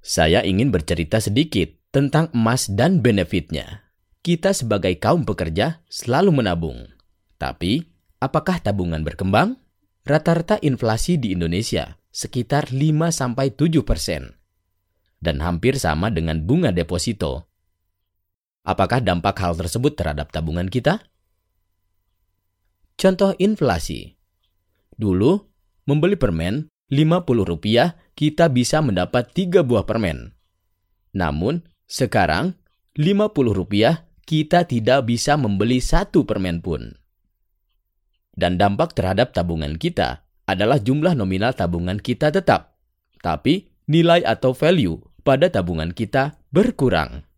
Saya ingin bercerita sedikit tentang emas dan benefitnya. Kita sebagai kaum pekerja selalu menabung. Tapi, apakah tabungan berkembang? Rata-rata inflasi di Indonesia sekitar 5-7%. Dan hampir sama dengan bunga deposito. Apakah dampak hal tersebut terhadap tabungan kita? Contoh inflasi. Dulu, membeli permen Rp50, kita bisa mendapat 3 buah permen. Namun, sekarang Rp50, kita tidak bisa membeli 1 permen pun. Dan dampak terhadap tabungan kita adalah jumlah nominal tabungan kita tetap, tapi nilai atau value pada tabungan kita berkurang.